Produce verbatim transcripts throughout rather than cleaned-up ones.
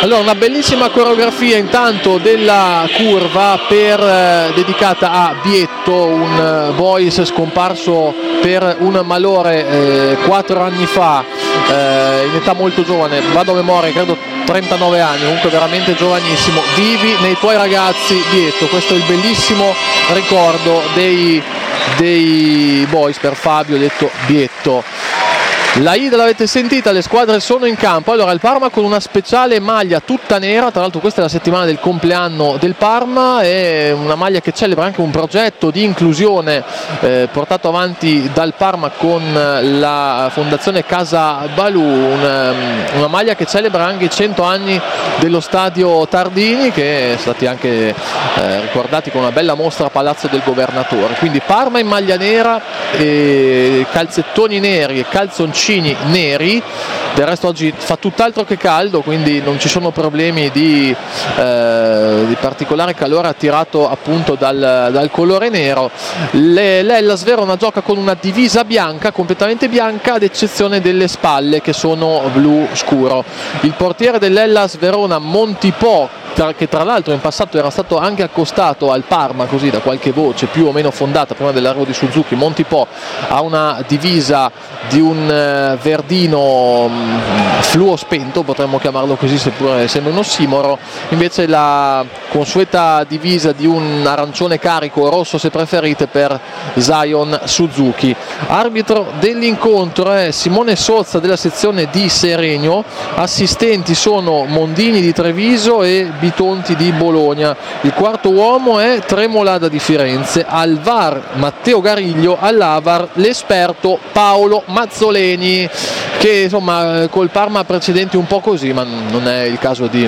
Allora, una bellissima coreografia intanto della curva per, eh, dedicata a Bietto, un uh, boys scomparso per un malore eh, quattro anni fa, eh, in età molto giovane, vado a memoria, credo trentanove anni, comunque veramente giovanissimo. Vivi nei tuoi ragazzi, Bietto. Questo è il bellissimo ricordo dei, dei boys per Fabio, detto Bietto. La Ida l'avete sentita, le squadre sono in campo. Allora, il Parma con una speciale maglia tutta nera, tra l'altro questa è la settimana del compleanno del Parma, è una maglia che celebra anche un progetto di inclusione eh, portato avanti dal Parma con la fondazione Casa Balù, una, una maglia che celebra anche i cento anni dello stadio Tardini, che è stati anche eh, ricordati con una bella mostra a Palazzo del Governatore. Quindi Parma in maglia nera, e calzettoni neri e calzoncini neri. Del resto oggi fa tutt'altro che caldo, quindi non ci sono problemi di, eh, di particolare calore attirato appunto dal, dal colore nero. Le, l'Hellas Verona gioca con una divisa bianca, completamente bianca, ad eccezione delle spalle che sono blu scuro. Il portiere dell'Hellas Verona, Montipò, che tra l'altro in passato era stato anche accostato al Parma, così da qualche voce più o meno fondata prima dell'arrivo di Suzuki, Montipò ha una divisa di un eh, verdino mh, fluo spento, potremmo chiamarlo così, seppur essendo un ossimoro. Invece la consueta divisa di un arancione carico, rosso se preferite, per Zion Suzuki. Arbitro dell'incontro è Simone Sozza della sezione di Seregno, assistenti sono Mondini di Treviso e Bitonti di Bologna. Il quarto uomo è Tremolada di Firenze, al V A R Matteo Gariglio, all'A V A R l'esperto Paolo Mazzoleni, che insomma col Parma precedenti un po' così, ma non è il caso di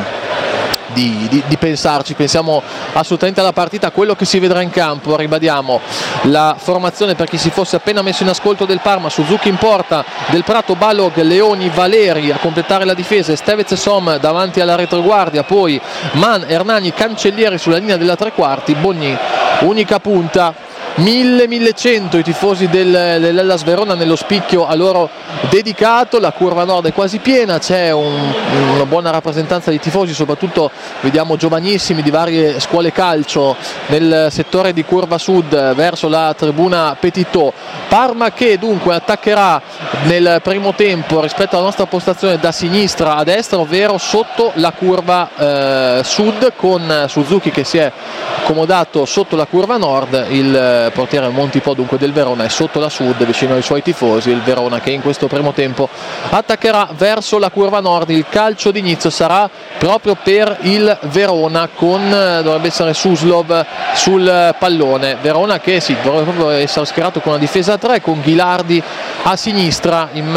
Di, di, di pensarci, pensiamo assolutamente alla partita, a quello che si vedrà in campo. Ribadiamo la formazione per chi si fosse appena messo in ascolto del Parma: Suzuki in porta, Del Prato, Balog, Leoni, Valeri a completare la difesa, Estevez e Som davanti alla retroguardia, poi Man, Hernani, Cancellieri sulla linea della tre quarti, Bogni unica punta. mille millecento i tifosi del, dell'Hellas Verona nello spicchio a loro dedicato. La curva nord è quasi piena, c'è un, una buona rappresentanza di tifosi, soprattutto vediamo giovanissimi di varie scuole calcio nel settore di curva sud verso la tribuna Petitot. Parma che dunque attaccherà nel primo tempo rispetto alla nostra postazione da sinistra a destra, ovvero sotto la curva eh, sud, con Suzuki che si è accomodato sotto la curva nord. Il portiere Montipò dunque del Verona è sotto la sud vicino ai suoi tifosi. Il Verona che in questo primo tempo attaccherà verso la curva nord. Il calcio d'inizio sarà proprio per il Verona, con dovrebbe essere Suslov sul pallone. Verona che sì, dovrebbe proprio essere schierato con una difesa a tre, con Ghilardi a sinistra, in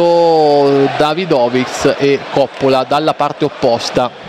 mezzo Davidovic e Coppola dalla parte opposta.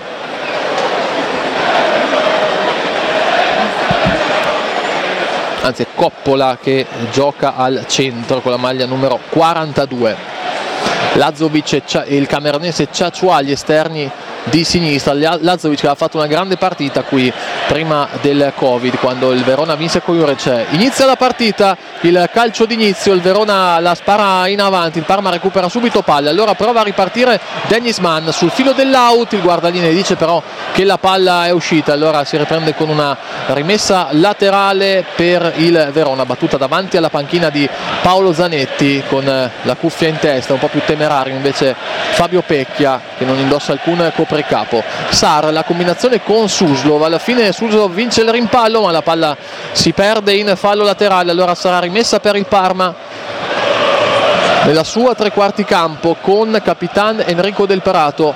Anzi è Coppola che gioca al centro con la maglia numero quarantadue. Lazovic e il camerunese Ciacciua agli esterni di sinistra. Lazovic che ha fatto una grande partita qui prima del Covid, quando il Verona vinse con Jurecce. Inizia la partita, il calcio d'inizio, il Verona la spara in avanti, il Parma recupera subito palla, allora prova a ripartire Dennis Mann sul filo dell'out, il guardalinee dice però che la palla è uscita, allora si riprende con una rimessa laterale per il Verona, battuta davanti alla panchina di Paolo Zanetti con la cuffia in testa, un po' più temerario invece Fabio Pecchia che non indossa alcun copricapo. Sar, la combinazione con Suslov, alla fine Suslov vince il rimpallo ma la palla si perde in fallo laterale, allora sarà rimessa per il Parma nella sua tre quarti campo con Capitan Enrico Del Prato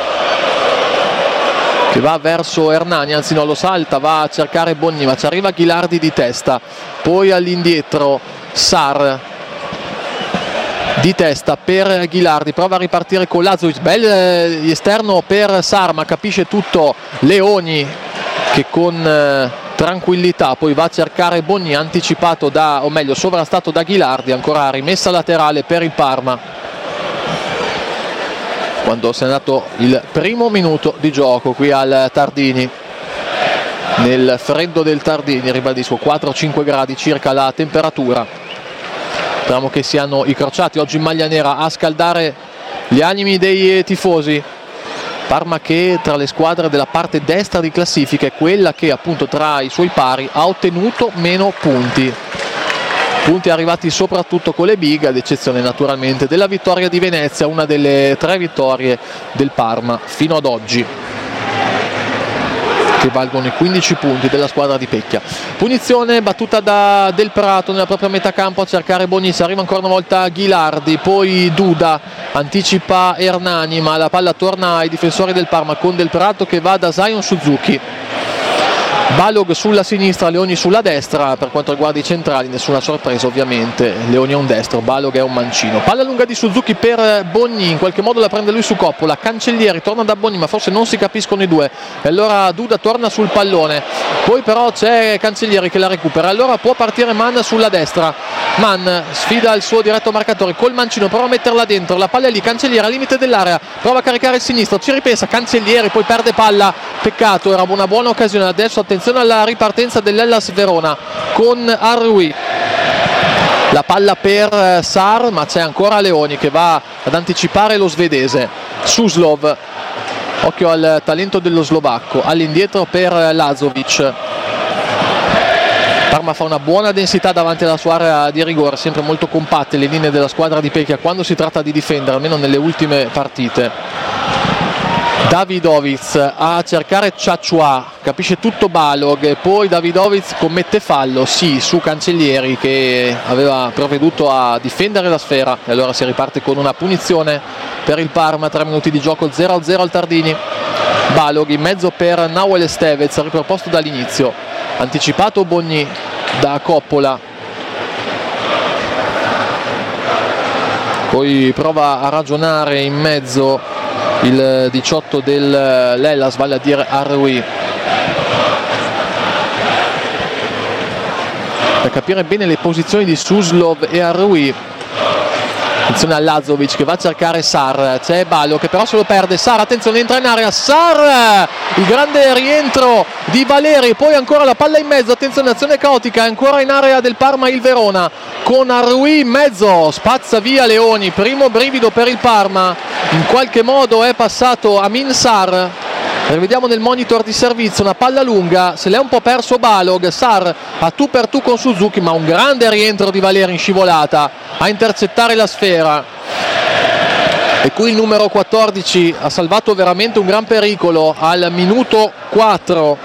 che va verso Hernani, anzi no, lo salta, va a cercare Bogni ma ci arriva Ghilardi di testa, poi all'indietro Sar di testa per Ghilardi, prova a ripartire con Lazovic, bel eh, esterno per Sar ma capisce tutto Leoni che con eh, tranquillità poi va a cercare Bogni, anticipato da, o meglio sovrastato da Ghilardi, ancora rimessa laterale per il Parma quando si è andato il primo minuto di gioco qui al Tardini, nel freddo del Tardini, ribadisco quattro cinque gradi circa la temperatura. Speriamo che siano i crociati oggi in maglia nera a scaldare gli animi dei tifosi. Parma che tra le squadre della parte destra di classifica è quella che appunto tra i suoi pari ha ottenuto meno punti. Punti arrivati soprattutto con le big, ad eccezione naturalmente della vittoria di Venezia, una delle tre vittorie del Parma fino ad oggi, che valgono i quindici punti della squadra di Pecchia. Punizione battuta da Del Prato nella propria metà campo a cercare Bonizzi, arriva ancora una volta Ghilardi, poi Duda anticipa Hernani, ma la palla torna ai difensori del Parma con Del Prato che va da Zion Suzuki. Balog sulla sinistra, Leoni sulla destra. Per quanto riguarda i centrali nessuna sorpresa ovviamente, Leoni è un destro, Balog è un mancino. Palla lunga di Suzuki per Bogni, in qualche modo la prende lui su Coppola, Cancellieri torna da Bogni ma forse non si capiscono i due e allora Duda torna sul pallone, poi però c'è Cancellieri che la recupera, allora può partire Mann sulla destra. Mann sfida il suo diretto marcatore col mancino, prova a metterla dentro, la palla è lì, Cancellieri al limite dell'area, prova a caricare il sinistro, ci ripensa Cancellieri, poi perde palla, peccato, era una buona occasione. Adesso attenzione alla ripartenza dell'Hellas Verona con Arrui, la palla per Sar ma c'è ancora Leoni che va ad anticipare lo svedese. Suslov, occhio al talento dello slovacco, all'indietro per Lazovic. Parma fa una buona densità davanti alla sua area di rigore, sempre molto compatte le linee della squadra di Pecchia quando si tratta di difendere, almeno nelle ultime partite. Davidovic a cercare Ciacciua, capisce tutto Balog e poi Davidovic commette fallo, sì, su Cancellieri che aveva provveduto a difendere la sfera e allora si riparte con una punizione per il Parma. Tre minuti di gioco, zero a zero al Tardini. Balog in mezzo per Nauel Stevez, riproposto dall'inizio, anticipato Bogni da Coppola, poi prova a ragionare in mezzo il diciotto dell'Hellas, vale a dire Arrui, per capire bene le posizioni di Suslov e Arrui. Attenzione a Lazovic che va a cercare Sar, c'è Ballo che però se lo perde. Sar, attenzione, entra in area Sar, il grande rientro di Valeri, poi ancora la palla in mezzo, attenzione, azione caotica, ancora in area del Parma il Verona con Arrui in mezzo, spazza via Leoni, primo brivido per il Parma, in qualche modo è passato Amin Sar. Rivediamo nel monitor di servizio una palla lunga, se l'è un po' perso Balog, Sar a tu per tu con Suzuki, ma un grande rientro di Valeri in scivolata a intercettare la sfera. E qui il numero quattordici ha salvato veramente un gran pericolo al minuto quattro.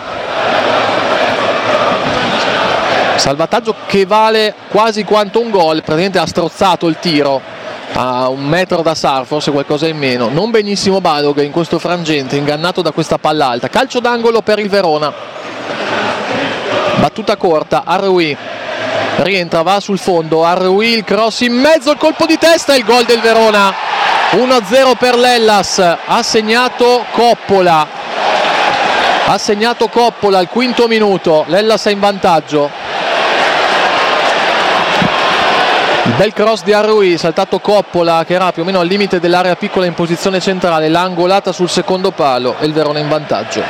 Salvataggio che vale quasi quanto un gol, praticamente ha strozzato il tiro a un metro da Sar, forse qualcosa in meno. Non benissimo Balog in questo frangente, ingannato da questa palla alta. Calcio d'angolo per il Verona, battuta corta, Arrui rientra, va sul fondo, Arrui, il cross in mezzo, il colpo di testa e il gol del Verona. uno a zero per l'Hellas, ha segnato Coppola ha segnato Coppola al quinto minuto, l'Hellas è in vantaggio. Il bel cross di Arrui, saltato Coppola che era più o meno al limite dell'area piccola in posizione centrale, l'ha angolata sul secondo palo e il Verona in vantaggio.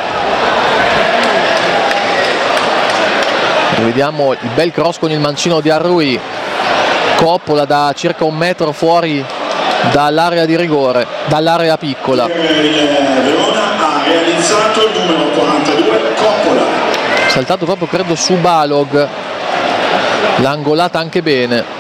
Vediamo il bel cross con il mancino di Arrui, Coppola da circa un metro fuori dall'area di rigore, dall'area piccola. Il Verona ha realizzato il numero quarantadue Coppola, saltato proprio credo su Balog, l'ha angolata anche bene.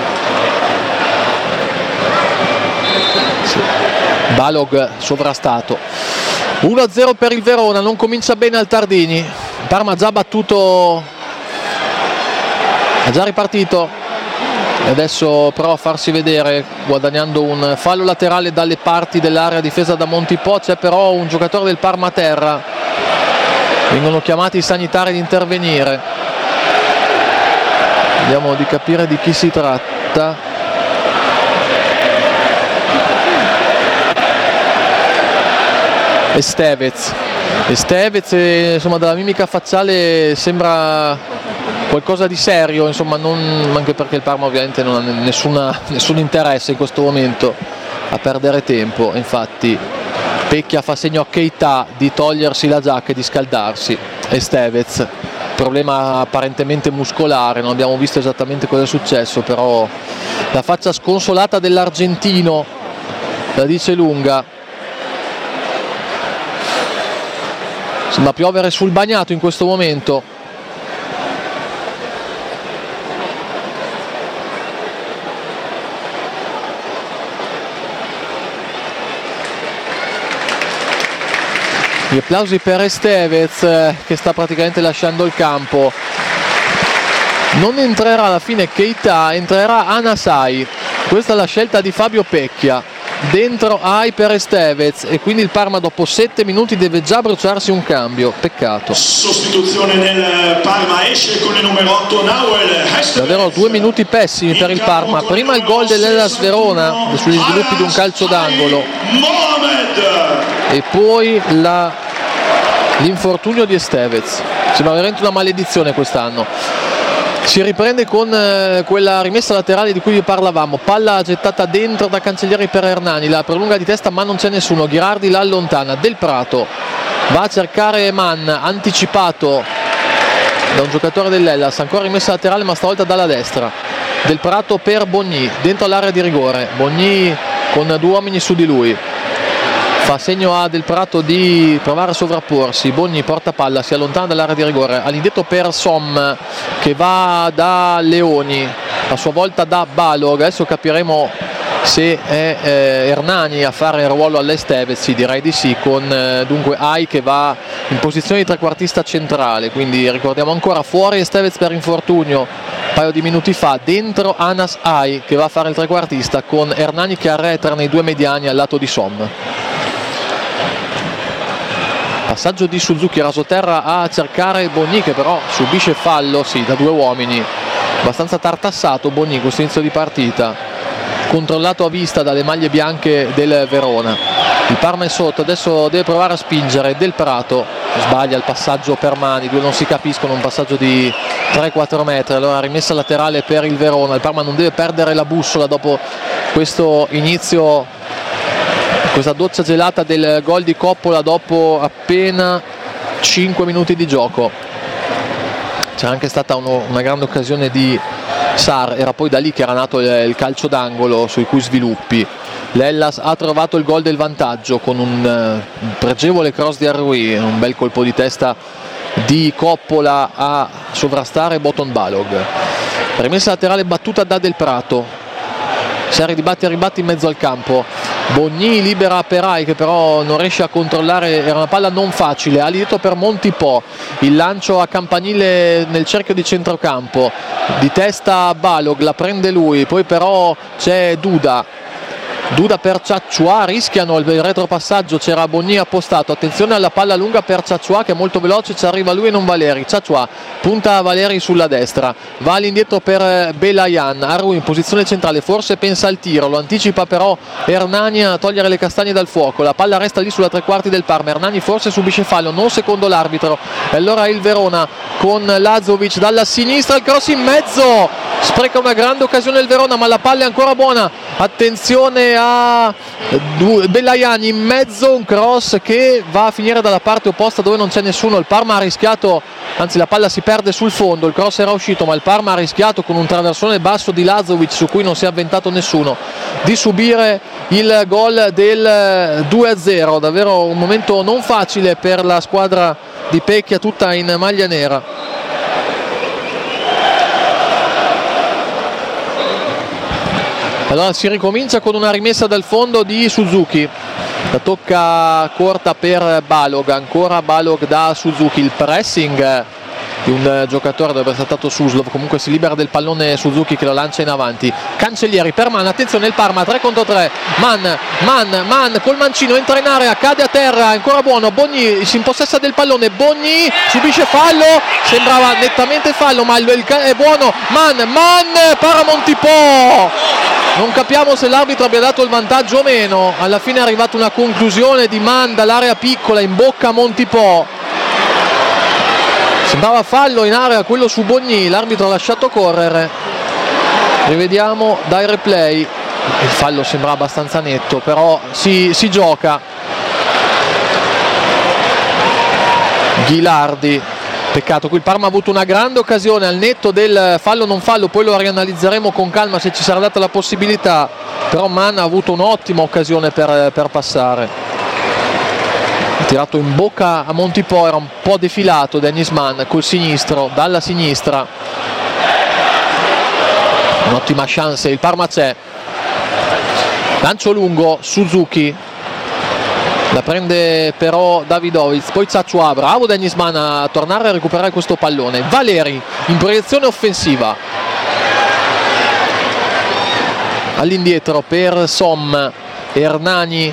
Balog sovrastato. uno a zero per il Verona, non comincia bene al Tardini. Parma ha già battuto, ha già ripartito e adesso prova a farsi vedere guadagnando un fallo laterale dalle parti dell'area difesa da Montipò. C'è però un giocatore del Parma a terra, vengono chiamati i sanitari ad intervenire, vediamo di capire di chi si tratta. Estevez Estevez insomma dalla mimica facciale sembra qualcosa di serio, insomma, non, anche perché il Parma ovviamente non ha nessuna, nessun interesse in questo momento a perdere tempo. Infatti Pecchia fa segno a Keita di togliersi la giacca e di scaldarsi. Estevez, problema apparentemente muscolare, non abbiamo visto esattamente cosa è successo, però la faccia sconsolata dell'argentino la dice lunga. Sembra piovere sul bagnato in questo momento. Gli applausi per Estevez eh, che sta praticamente lasciando il campo. Non entrerà alla fine Keita, entrerà Anasai. Questa è la scelta di Fabio Pecchia. Dentro Ai per Estevez e quindi il Parma dopo sette minuti deve già bruciarsi un cambio. Peccato. Sostituzione nel Parma, esce con il numero otto Nahuel Estevez. Davvero due minuti pessimi per il Parma. Prima il gol dell'Hellas Verona sugli sviluppi di un calcio d'angolo e poi la, l'infortunio di Estevez. Sembra veramente una maledizione quest'anno. Si riprende con eh, quella rimessa laterale di cui vi parlavamo, palla gettata dentro da Cancellieri per Hernani, la prolunga di testa ma non c'è nessuno, Ghirardi la allontana, Del Prato va a cercare Mann, anticipato da un giocatore dell'Hellas, ancora rimessa laterale ma stavolta dalla destra, Del Prato per Bogny, dentro l'area di rigore, Bogny con due uomini su di lui. Fa segno a Del Prato di provare a sovrapporsi, Bogny porta palla, si allontana dall'area di rigore, all'indietro per Som che va da Leoni, a sua volta da Balog, adesso capiremo se è eh, Hernani a fare il ruolo all'Estevez, sì, direi di sì, con eh, dunque Ai che va in posizione di trequartista centrale, quindi ricordiamo ancora fuori Estevez per infortunio un paio di minuti fa, dentro Anas Ai che va a fare il trequartista con Hernani che arretra nei due mediani al lato di Som. Passaggio di Suzuki, rasoterra a cercare Bogny che però subisce fallo, sì, da due uomini, abbastanza tartassato Bogny questo inizio di partita, controllato a vista dalle maglie bianche del Verona. Il Parma è sotto, adesso deve provare a spingere, Del Prato sbaglia il passaggio per mani, due non si capiscono, un passaggio di tre quattro metri, allora rimessa laterale per il Verona. Il Parma non deve perdere la bussola dopo questo inizio, questa doccia gelata del gol di Coppola dopo appena cinque minuti di gioco. C'era anche stata uno, una grande occasione di Sarr, era poi da lì che era nato il, il calcio d'angolo sui cui sviluppi. L'Hellas ha trovato il gol del vantaggio con un, uh, un pregevole cross di Arrui, un bel colpo di testa di Coppola a sovrastare Boton Balog. Rimessa laterale battuta da Del Prato, serie di batti e ribatti in mezzo al campo. Bogny libera Perai che però non riesce a controllare, era una palla non facile, all'indietro per Montipò, il lancio a campanile nel cerchio di centrocampo, di testa Balog, la prende lui, poi però c'è Duda, Duda per Ciacciua, rischiano il retropassaggio, c'era Bogny appostato, attenzione alla palla lunga per Ciacciua che è molto veloce, ci arriva lui e non Valeri, Ciacciua punta Valeri sulla destra, va all'indietro per Belayan, Arrui in posizione centrale, forse pensa al tiro, lo anticipa però Hernani a togliere le castagne dal fuoco, la palla resta lì sulla tre quarti del Parma, Hernani forse subisce fallo, non secondo l'arbitro, e allora il Verona con Lazovic dalla sinistra, il cross in mezzo, spreca una grande occasione il Verona ma la palla è ancora buona, attenzione a Belayan in mezzo, un cross che va a finire dalla parte opposta dove non c'è nessuno. Il Parma ha rischiato, anzi la palla si perde sul fondo, il cross era uscito ma il Parma ha rischiato con un traversone basso di Lazovic su cui non si è avventato nessuno di subire il gol del due a zero. Davvero un momento non facile per la squadra di Pecchia tutta in maglia nera. Allora si ricomincia con una rimessa dal fondo di Suzuki, la tocca corta per Balog, ancora Balog da Suzuki, il pressing di un giocatore dove è stato Suslov, comunque si libera del pallone Suzuki che lo lancia in avanti, Cancellieri per Mann, attenzione il Parma tre contro tre, Mann, Mann, Mann col mancino entra in area, cade a terra, ancora buono, Bogny si impossessa del pallone, Bogny subisce fallo, sembrava nettamente fallo ma il, il, è buono, Mann, Mann para Montipò, non capiamo se l'arbitro abbia dato il vantaggio o meno, alla fine è arrivata una conclusione di Mann dall'area piccola in bocca a Montipò. Sembrava fallo in area quello su Bogny, l'arbitro ha lasciato correre, rivediamo dai replay, il fallo sembra abbastanza netto però si, si gioca. Ghilardi, peccato, qui il Parma ha avuto una grande occasione al netto del fallo non fallo, poi lo rianalizzeremo con calma se ci sarà data la possibilità, però Mann ha avuto un'ottima occasione per, per passare. tirato in bocca a Montipò, era un po' defilato Dennis Mann col sinistro, dalla sinistra, un'ottima chance, il Parma c'è, lancio lungo, Suzuki, la prende però Davidovic, poi Zacciua, bravo Dennis Mann a tornare a recuperare questo pallone, Valeri in proiezione offensiva, all'indietro per Som, Hernani,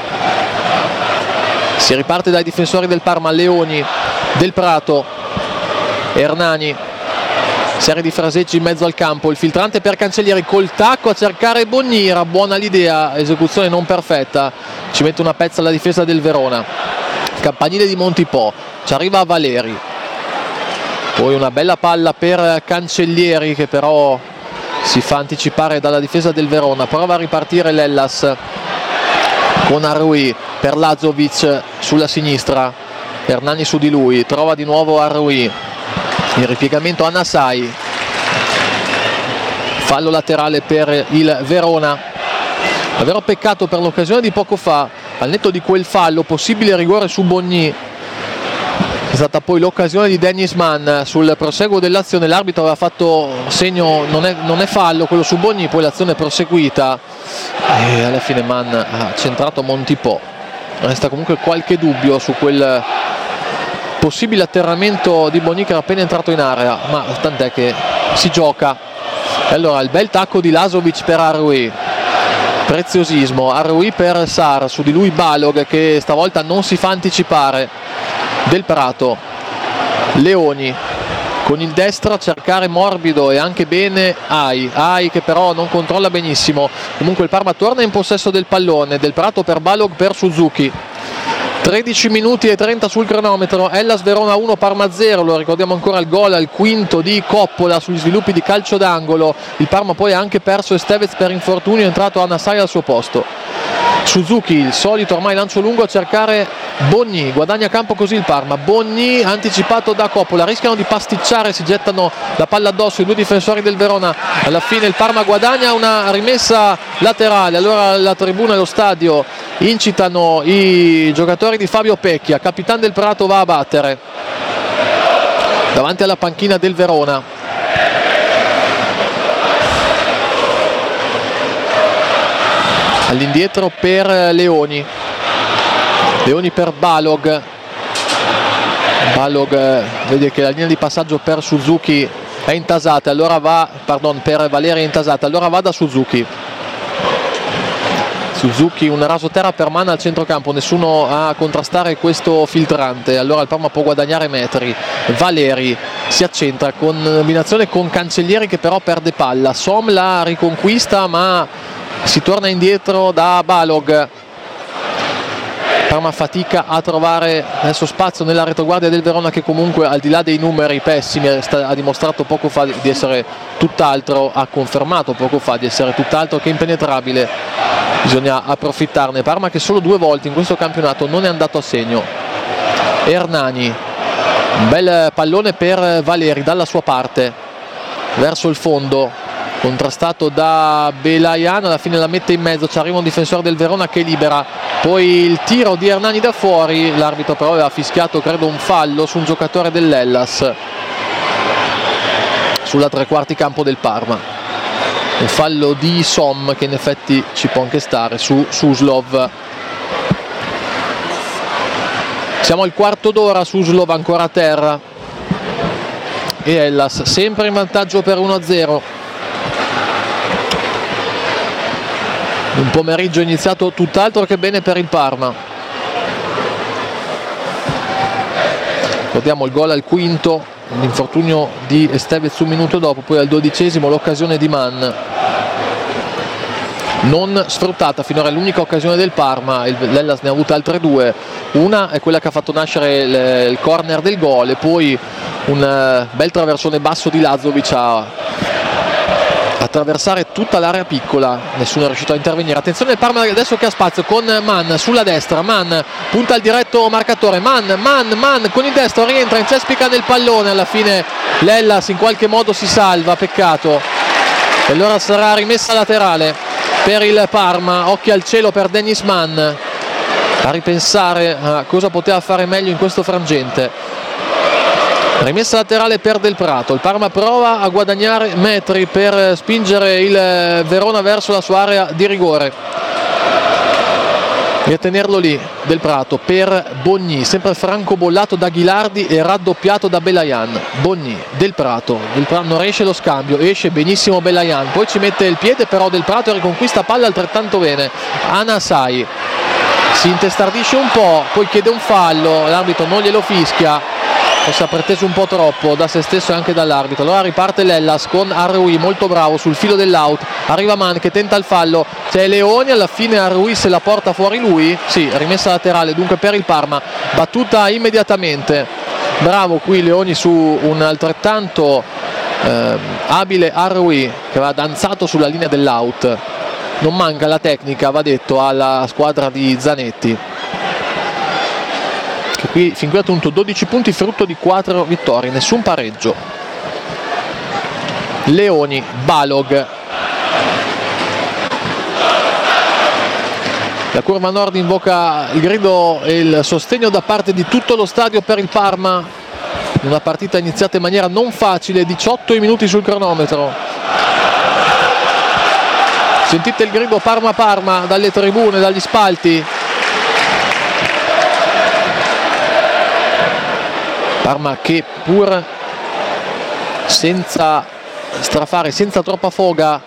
si riparte dai difensori del Parma, Leoni, Del Prato, Hernani, serie di fraseggi in mezzo al campo, il filtrante per Cancellieri col tacco a cercare Bonniera, buona l'idea, esecuzione non perfetta, ci mette una pezza alla difesa del Verona, campanile di Montipò, ci arriva Valeri, poi una bella palla per Cancellieri che però si fa anticipare dalla difesa del Verona, prova a ripartire l'Hellas con Arrui per Lazovic sulla sinistra, Hernani su di lui, trova di nuovo Arrui, il ripiegamento a Nasai, fallo laterale per il Verona, davvero peccato per l'occasione di poco fa, al netto di quel fallo, possibile rigore su Bogny, è stata poi l'occasione di Dennis Mann sul proseguo dell'azione, l'arbitro aveva fatto segno, non è, non è fallo quello su Bogny, poi l'azione è proseguita e alla fine Mann ha centrato Montipò, resta comunque qualche dubbio su quel possibile atterramento di Bogny che era appena entrato in area, ma tant'è che si gioca. E allora il bel tacco di Lazovic per Arrui, preziosismo, Arrui per Sar, su di lui Balog che stavolta non si fa anticipare, Del Prato, Leoni con il destro a cercare morbido e anche bene Ai, Ai che però non controlla benissimo, comunque il Parma torna in possesso del pallone, Del Prato per Balog per Suzuki, tredici minuti e trenta sul cronometro, Hellas Verona uno, Parma zero, lo ricordiamo ancora il gol al quinto di Coppola sugli sviluppi di calcio d'angolo, il Parma poi ha anche perso Estevez per infortunio, è entrato Anasai al suo posto, Suzuki il solito ormai lancio lungo a cercare Bogny, guadagna campo così il Parma, Bogny anticipato da Coppola, rischiano di pasticciare, si gettano la palla addosso i due difensori del Verona, alla fine il Parma guadagna una rimessa laterale, allora la tribuna e lo stadio incitano i giocatori di Fabio Pecchia, capitano del Prato va a battere davanti alla panchina del Verona, all'indietro per Leoni, Leoni per Balog, Balog vede che la linea di passaggio per Suzuki è intasata, allora va, pardon, per Valeri è intasata, allora va da Suzuki, Suzuki un rasoterra per Mann al centrocampo, nessuno a contrastare questo filtrante, allora il Parma può guadagnare metri, Valeri si accentra con combinazione con Cancellieri che però perde palla, Som la riconquista ma si torna indietro da Balog, Parma fatica a trovare adesso spazio nella retroguardia del Verona che comunque al di là dei numeri pessimi ha dimostrato poco fa di essere tutt'altro, ha confermato poco fa di essere tutt'altro che impenetrabile, bisogna approfittarne. Parma che solo due volte in questo campionato non è andato a segno. Hernani, un bel pallone per Valeri dalla sua parte verso il fondo, contrastato da Belayan, alla fine la mette in mezzo, ci arriva un difensore del Verona che libera, poi il tiro di Hernani da fuori, l'arbitro però aveva fischiato credo un fallo su un giocatore dell'Hellas sulla tre quarti campo del Parma, un fallo di Som che in effetti ci può anche stare su Suslov. Siamo al quarto d'ora, Suslov ancora a terra e Hellas sempre in vantaggio per uno a zero. Un pomeriggio iniziato tutt'altro che bene per il Parma. Ricordiamo il gol al quinto, l'infortunio di Estevez un minuto dopo, poi al dodicesimo l'occasione di Mann non sfruttata, finora è l'unica occasione del Parma, l'Hellas ne ha avute altre due, una è quella che ha fatto nascere il, il corner del gol e poi un bel traversone basso di Lazovic a attraversare tutta l'area piccola, nessuno è riuscito a intervenire. Attenzione il Parma adesso che ha spazio con Mann sulla destra, Mann punta al diretto marcatore, Mann, Mann, Mann con il destro rientra, incespica nel pallone, alla fine l'Hellas in qualche modo si salva, peccato, e allora sarà rimessa laterale per il Parma. Occhi al cielo per Dennis Mann, a ripensare a cosa poteva fare meglio in questo frangente. Rimessa laterale per Del Prato, il Parma prova a guadagnare metri per spingere il Verona verso la sua area di rigore e a tenerlo lì. Del Prato per Bogni, sempre francobollato da Ghilardi e raddoppiato da Belayan. Bogni, Del Prato, Del Prato non riesce lo scambio, esce benissimo Belayan, poi ci mette il piede però Del Prato e riconquista palla altrettanto bene. Anasai si intestardisce un po', poi chiede un fallo, l'arbitro non glielo fischia, si è preteso un po' troppo da se stesso e anche dall'arbitro. Allora riparte l'Hellas con Arrui molto bravo sul filo dell'out, arriva Man che tenta il fallo, c'è Leoni, alla fine Arrui se la porta fuori lui, sì, rimessa laterale dunque per il Parma, battuta immediatamente. Bravo qui Leoni su un altrettanto eh, abile Arrui che aveva danzato sulla linea dell'out. Non manca la tecnica, va detto, alla squadra di Zanetti, che qui fin qui ha ottenuto dodici punti frutto di quattro vittorie, nessun pareggio. Leoni, Balog, la curva nord invoca il grido e il sostegno da parte di tutto lo stadio per il Parma, una partita iniziata in maniera non facile, diciotto minuti sul cronometro. Sentite il grido Parma Parma dalle tribune, dagli spalti. Parma che pur senza strafare, senza troppa foga,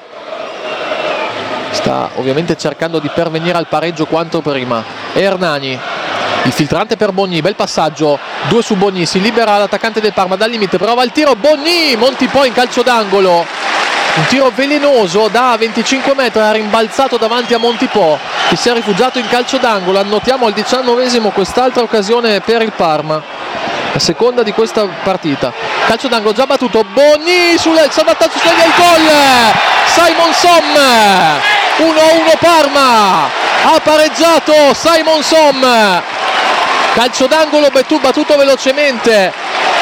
sta ovviamente cercando di pervenire al pareggio quanto prima. Hernani, il filtrante per Bogni, bel passaggio, due su Bogni, si libera l'attaccante del Parma dal limite, prova il tiro, Bogni, Montipò in calcio d'angolo, un tiro velenoso da venticinque metri, ha rimbalzato davanti a Montipò che si è rifugiato in calcio d'angolo. Annotiamo al diciannovesimo quest'altra occasione per il Parma, la seconda di questa partita. Calcio d'angolo già battuto, Bogni sul salvataggio, segna il gol Simon Som, uno a uno Parma, ha pareggiato Simon Som, calcio d'angolo battuto velocemente,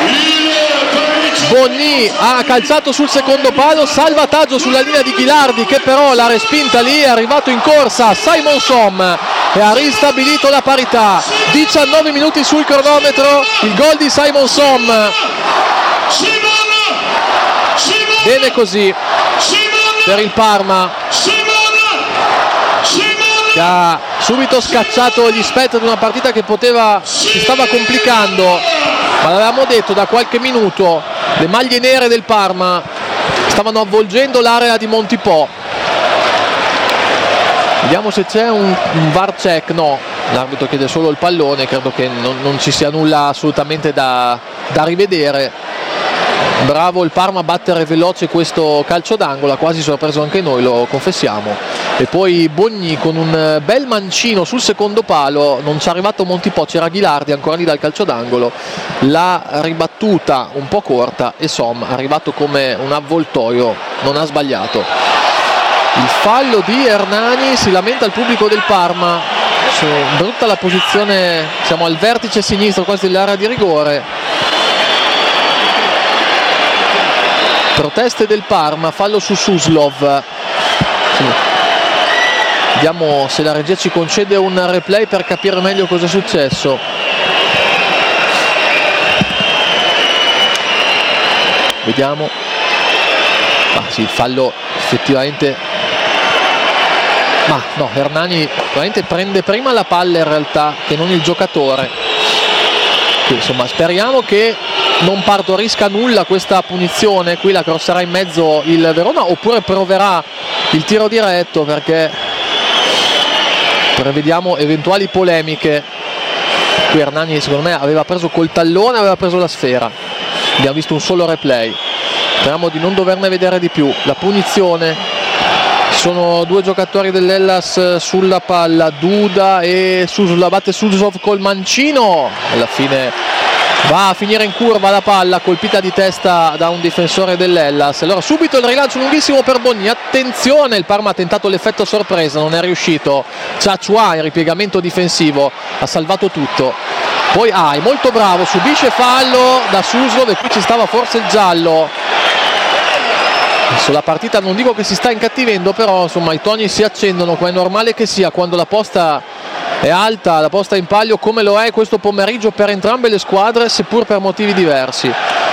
Bogni ha calciato sul secondo palo, salvataggio sulla linea di Ghilardi che però l'ha respinta lì, è arrivato in corsa Simon Som e ha ristabilito la parità. Diciannove minuti sul cronometro, il gol di Simon Som, bene così per il Parma che ha subito scacciato gli spettri di una partita che poteva, si stava complicando, ma l'avevamo detto da qualche minuto, le maglie nere del Parma stavano avvolgendo l'area di Montipò. Vediamo se c'è un, un V A R check, no, l'arbitro chiede solo il pallone, credo che non, non ci sia nulla assolutamente da, da rivedere. Bravo il Parma a battere veloce questo calcio d'angolo, ha quasi sorpreso anche noi, lo confessiamo. E poi Bogni con un bel mancino sul secondo palo, non ci è arrivato Montipò, c'era Ghilardi ancora lì dal calcio d'angolo, l'ha ribattuta un po' corta e Som, arrivato come un avvoltoio, non ha sbagliato. Il fallo di Hernani, si lamenta il pubblico del Parma, brutta la posizione, siamo al vertice sinistro quasi dell'area di rigore. Proteste del Parma, fallo su Suslov. Sì. Vediamo se la regia ci concede un replay per capire meglio cosa è successo. Vediamo. Ah sì, il fallo effettivamente. Ma no, Hernani veramente prende prima la palla in realtà che non il giocatore. Quindi, insomma, speriamo che non partorisca nulla questa punizione, qui la crosserà in mezzo il Verona oppure proverà il tiro diretto, perché prevediamo eventuali polemiche. Qui Hernani secondo me aveva preso col tallone, aveva preso la sfera, abbiamo visto un solo replay, speriamo di non doverne vedere di più. La punizione, ci sono due giocatori dell'Hellas sulla palla, Duda e Susla, batte Susov col mancino, alla fine va a finire in curva la palla, colpita di testa da un difensore dell'Hellas. Allora subito il rilancio lunghissimo per Bogni, attenzione, il Parma ha tentato l'effetto sorpresa, non è riuscito. Ciacciua in ripiegamento difensivo ha salvato tutto. Poi Ai, molto bravo, subisce fallo da Suslov e qui ci stava forse il giallo. Adesso la partita non dico che si sta incattivendo, però insomma i toni si accendono, come è normale che sia quando la posta È alta la posta in palio, come lo è questo pomeriggio per entrambe le squadre, seppur per motivi diversi.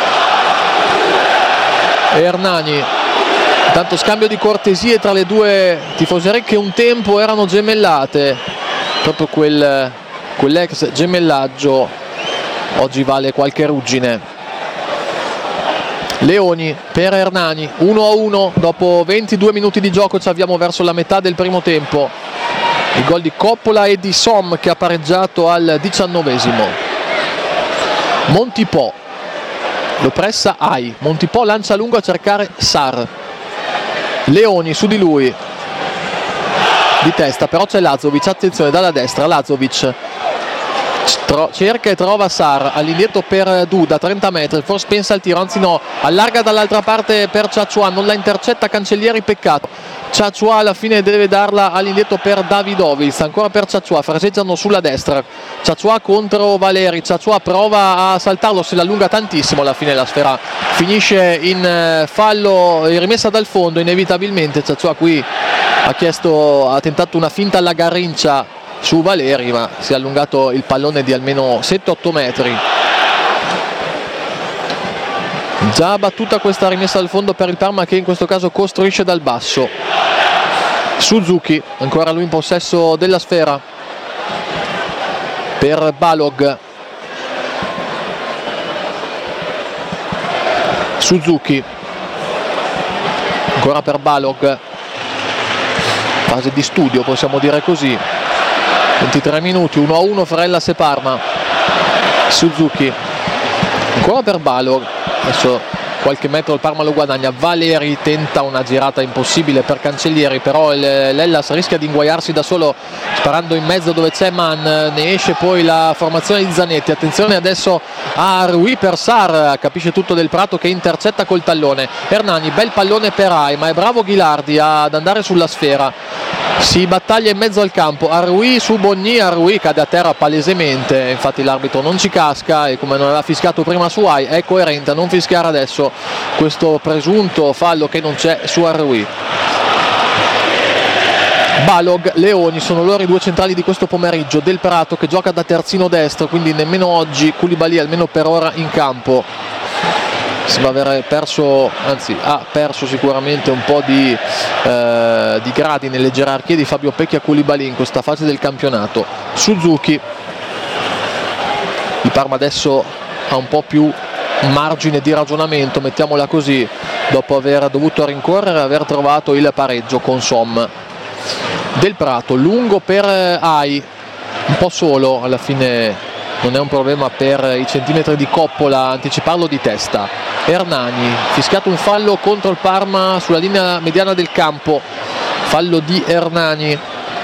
E Hernani, intanto scambio di cortesie tra le due tifoserie che un tempo erano gemellate, proprio quel, quell'ex gemellaggio oggi vale qualche ruggine. Leoni per Hernani, uno a uno dopo ventidue minuti di gioco, ci avviamo verso la metà del primo tempo. Il gol di Coppola e di Som che ha pareggiato al diciannovesimo. Montipò lo pressa Ai, Montipò lancia lungo a cercare Sar. Leoni su di lui, di testa però c'è Lazovic, attenzione dalla destra, Lazovic cerca e trova Sar, all'indietro per Duda, trenta metri, forse pensa al tiro, anzi no, allarga dall'altra parte per Ciacciua, non la intercetta Cancellieri, peccato. Ciacciua alla fine deve darla all'indietro per Davidovic, ancora per Ciacciua, fraseggiano sulla destra, Ciacciua contro Valeri, Ciacciua prova a saltarlo, se l'allunga tantissimo, alla fine la sfera finisce in fallo, rimessa dal fondo inevitabilmente. Ciacciua qui ha chiesto, ha tentato una finta alla Garrincia su Valeri, ma si è allungato il pallone di almeno sette otto metri. Già battuta questa rimessa dal fondo per il Parma, che in questo caso costruisce dal basso. Suzuki, ancora lui in possesso della sfera per Balog. Suzuki ancora per Balog, fase di studio possiamo dire così. ventitré minuti, uno a uno fra Hellas e Parma. Suzuki ancora per Balog, adesso qualche metro il Parma lo guadagna. Valeri tenta una girata impossibile per Cancellieri, però l'Hellas rischia di inguaiarsi da solo sparando in mezzo dove c'è Mann. Ne esce poi la formazione di Zanetti, attenzione adesso a Rui per Sar, capisce tutto Del Prato che intercetta col tallone. Hernani, bel pallone per Ai, ma è bravo Ghilardi ad andare sulla sfera, si battaglia in mezzo al campo. Arrui su Bogni, Arrui cade a terra palesemente, infatti l'arbitro non ci casca e come non aveva fischiato prima su Ai è coerente a non fischiare adesso questo presunto fallo che non c'è su Arrui. Balog, Leoni sono loro i due centrali di questo pomeriggio. Del Prato che gioca da terzino destro, quindi nemmeno oggi Koulibaly almeno per ora in campo. Si va aver perso, anzi ha perso sicuramente un po' di, eh, di gradi nelle gerarchie di Fabio Pecchia Koulibaly in questa fase del campionato. Suzuki, il Parma adesso ha un po' più margine di ragionamento, mettiamola così, dopo aver dovuto rincorrere e aver trovato il pareggio con Som. Del Prato lungo per Ai, un po' solo, alla fine non è un problema per i centimetri di Coppola anticiparlo di testa. Hernani, fischiato un fallo contro il Parma sulla linea mediana del campo, fallo di Hernani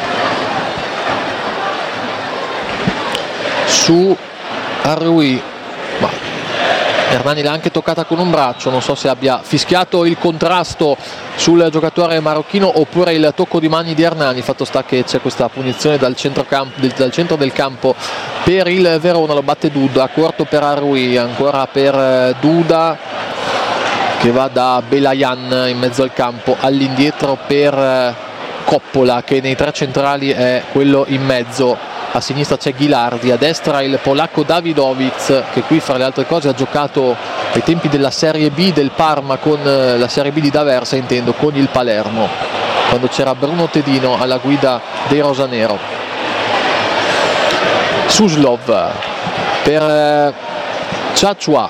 su Arrui. Hernani l'ha anche toccata con un braccio, non so se abbia fischiato il contrasto sul giocatore marocchino oppure il tocco di mani di Hernani. Fatto sta che c'è questa punizione dal centro, camp- del, dal centro del campo per il Verona, lo batte Duda, corto per Arrui, ancora per Duda che va da Belayan in mezzo al campo, all'indietro per Coppola che nei tre centrali è quello in mezzo. A sinistra c'è Ghilardi, a destra il polacco Davidovic che qui fra le altre cose ha giocato ai tempi della Serie B del Parma, con la Serie B di D'Aversa intendo, con il Palermo, quando c'era Bruno Tedino alla guida dei rosanero. Suslov per Ciacciua,